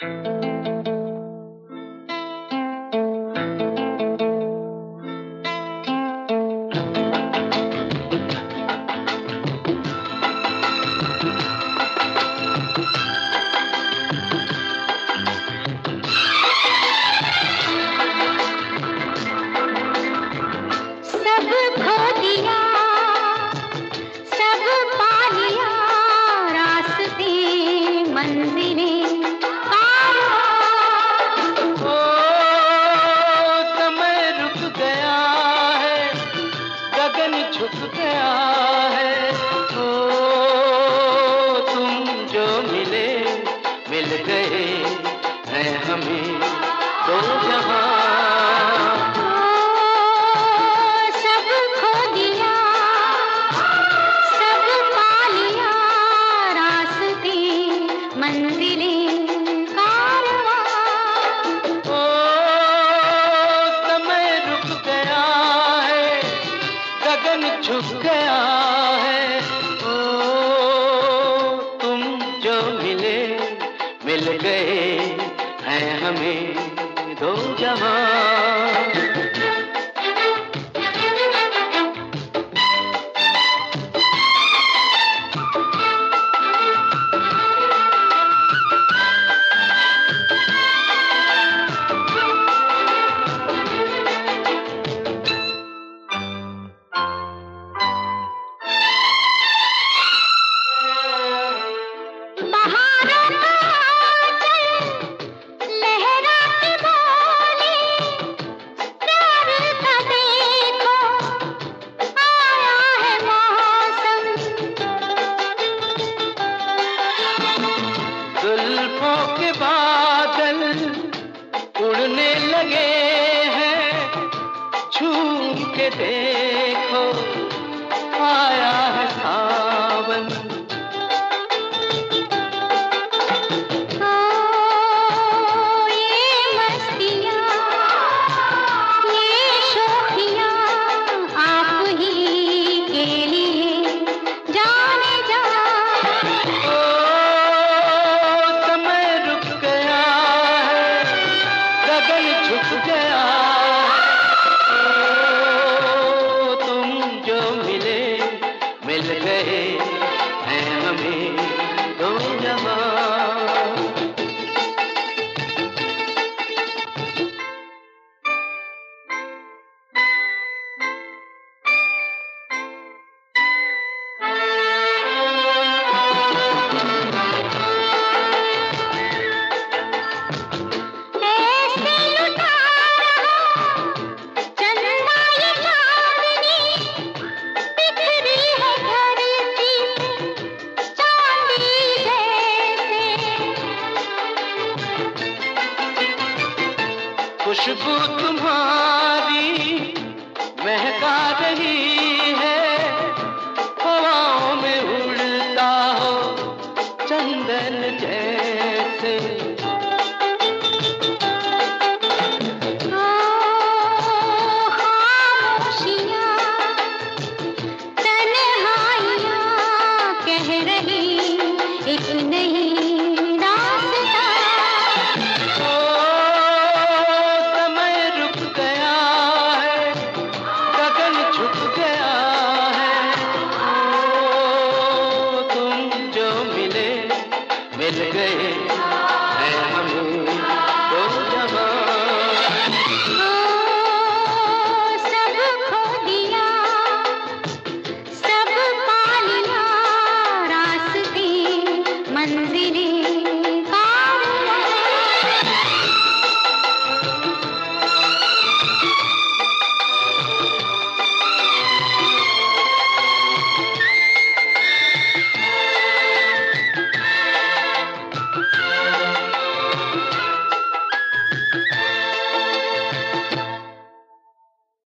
झुक गया है। ओ तुम जो मिले मिल गए हैं हमें दो जहां। सब खो दिया सब पा लिया रास्ते मंजिलें कारवां। ओ समय रुक गया है गगन झुक गया है। ओ तुम जो मिले मिल गए हैं हमें दो जहां। जुल्फों के बादल उड़ने लगे हैं झूम के देखो आया है सावन। ये मस्तियाँ ये शोखियाँ आप ही के लिए जाने जा। झुक गया ओ तुम जो मिले मिल गए हैं हमें दो जहां। खुशबू तुम्हारी महका रही